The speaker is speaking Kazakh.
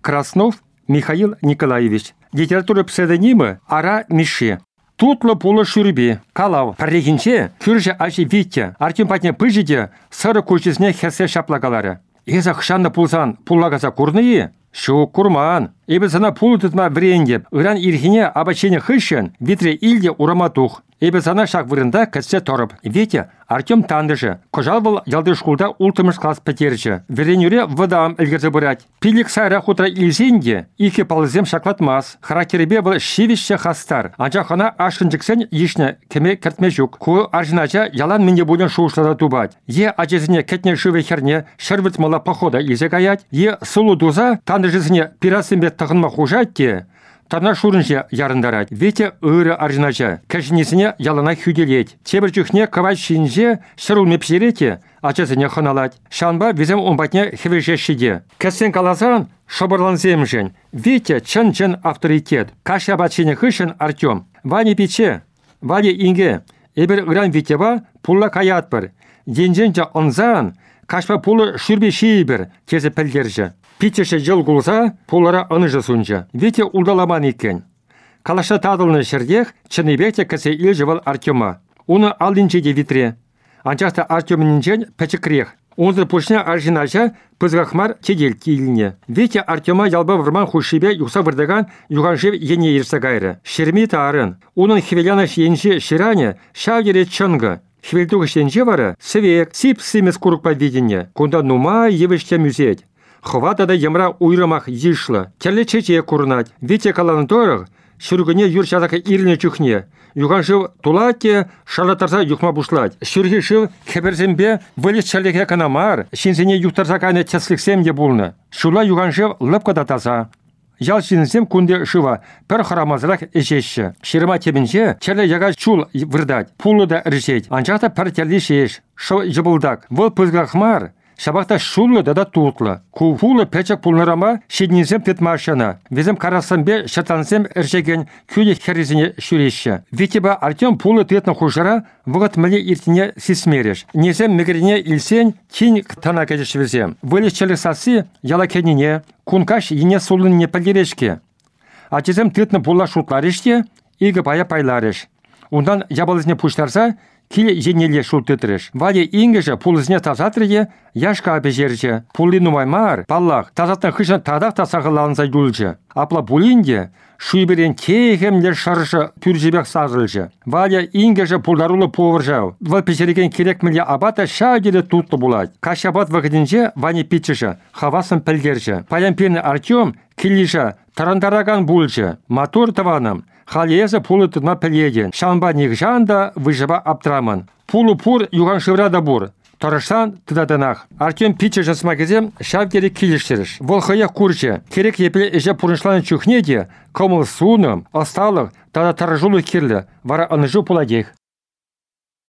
Краснов Михаил Николаевич. Литература псевдонимы Ара Мише. Тутлы пулы шүрбе, калау, паррегінче, күржі ажи Витя, Артем патне пыжиде, сыры көшесіне хесе шаплагалары. Еза хшанны пулсан, пуллагаса курные? Шук курман. Эбі сана пулы тұтма врендеп, ыран ирхине абачене хышын, витре илде ураматух. Эбі сана шақ вырында кәтсе торып. Витя, Артем тандыжы. Кожал был ялды шкулда ултымыш класс пәтерші. Веренюре выдам әлгірді бұрат. Пилік сайра хутра илзенде, ике палызем шаклатмас. Характеребе был шивище хастар. Анча хана ашынжықсен ешіне кеме кертме жүк. Ку аржынача ялан менде буден шуышлада тубать. Е ажезіне кетне шывы херне шырвыт мала похода илзе гаять. Е сулу дуза тандыжызіне пирасымбе тағынма хужать те. Тана шурынже ярындарать. Вете ыры аржынача. Кәшінесіне ялана хүделет. Тебір жүхне кавай шинже шырыл мепсерете, ачасыне ханалать. Шанба везем умбатне хевежешіде. Кәсен каласан шобырланземжен. Вете чын-чын авторитет. Каша батшене хышын Артем. Ване пече, Ване инге. Эбір ыран ветева пулла каят бір. Денженже онзан, кашпа пулы шүрбе шейбір, тезе пәлдерже. Питеше жыл гулса, пулара аныжы сунжа. Вите улдаламан екен. Калаша тадылны шердех, чыныбекте кәсе ил жывал Артема. Уны алдинчеде витре. Анчақта Артемнинчен пәчікрех. Онзыр пушне аржинача пызғақмар тедел кейліне. Вите Артема ялба вырман хушибе юқса вырдаган юғанжев ене ерса гайры. Шерми тарын. Унын хвеляныш енші ширане шавдере чынғы. Хвельдуғыш енші вары свек, сип сымес курық поведение. Кунда нума евіште мюзет. Хватада ямра уйрамах ишлы. Терле чече курнать. Вите каланторых, шүргіне юр шазака ирліне чухне. Юғаншыв тулатте, шалатарса юхма бушлать. Шүргешыв хеберзембе вылез чалеке канамар, шинзене юхтарсакане тясликсемде булны. Шула юғаншыв лыпкада таза. Ял шинзем кунде шыва, пір харамазырақ эшешші. Шырма тебінше, чәлі яға чул вырдать, пулы да іржет. Анчақта пір тәлі шеш, шыв жыбылдак. Выл пызғақмар, шабақта шулы да тутлы. Кулы пәчек пулнырама шеднезем петмашына. Везем карасамбе шатансем іржеген күлі херезіне шүреші. Ветеба Артем пулы тетна хужара вғыт мілі иртіне сисмереш. Незем мегіріне илсен тень тана кәдеш везем. Вылез чәлі яла кәніне, кункаш ене сулын не пәлдерешке. Ачезем тетна пулла шутларыште, игі бая пайларыш. Ундан ябалызне пуштарса, киле женеле шултытрыш. Ваде ингеже пулызне тазатрыге, яшка абежерже. Пулли нумаймар, паллах, тазаттан хышын тадақ тасағыланса юлжы. Апла пулинде, шуйберен кейхемлер шарышы пүржебек сағылжы. Ваде ингеже пулдарулы повыржау. Вал пешереген керекмеле абата шагеле тутлы булать. Кашабат вағыдынже ване питчыжы, хавасын пәлгержі. Паямпені Артем килижа тарандараган булжы. Мотор таваным. Халезі пулы тұтма піледен. Шанба негжанда выжыба аптрамын. Пулы пур юған шыврада бур. Тарышсан тыдадынақ. Артем пичі жасыма кезем шав керек келіштеріш. Волхая курчы. Керек епілі эже пұрыншланы чухнеде, комыл суыным, асталық, тада таржулы керлі. Вара аныжу пуладех.